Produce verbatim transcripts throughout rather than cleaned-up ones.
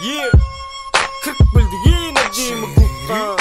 Yeah, кырк билдигин әдемі клубқа.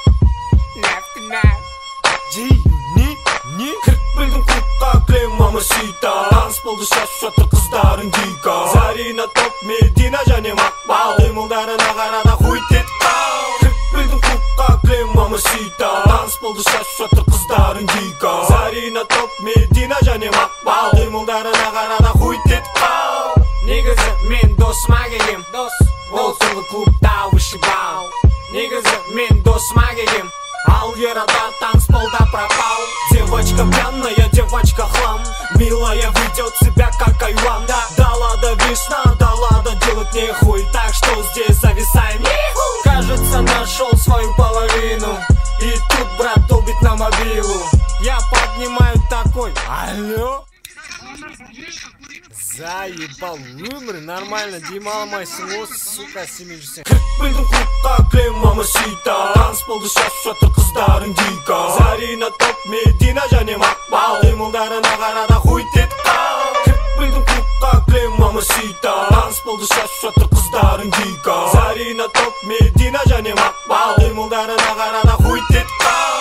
Ji, не, не кырк билдим клубқа, клем мамасита. Танцполды шашып жатыр қыздарың дика. Зарина, Топ, Медина және Макбал, қимылдарына қарада хуй тет қал. кырк билдим клубқа, клем мамасита. Танцполды шашып жатыр қыздарың дика. Зарина, Топ, Медина және Макбал, қимылдарына қарада хуй тет қал. Негізі мен досыма келем, дос ол түнгі клубта вышибал. Негізі мен досыма келем, ал ер адам танцполда пропал. Девочка пьяная, девочка хлам, милая ведет себя как айван. Да, далада весна, далада делать нехуй, так что здесь зависаем. Кажется, нашел свою половину, и тут брат долбит на мобилу. Я поднимаю такой: алло. Заебал, өмір нормально, демаламайсың осы, сука, семей жүрсең. кырк билдим клубқа, клем мамасита. Танцполды шашып жатыр қыздарың дика. Зарина, Топ, Медина және Макбал, қимылдарына қарада хуй тет қал. кырк билдим клубқа, клем мамасита. Танцполды шашып жатыр қыздарың дика. Зарина, Топ, Медина және Макбал, қимылдарына қарада хуй тет қал.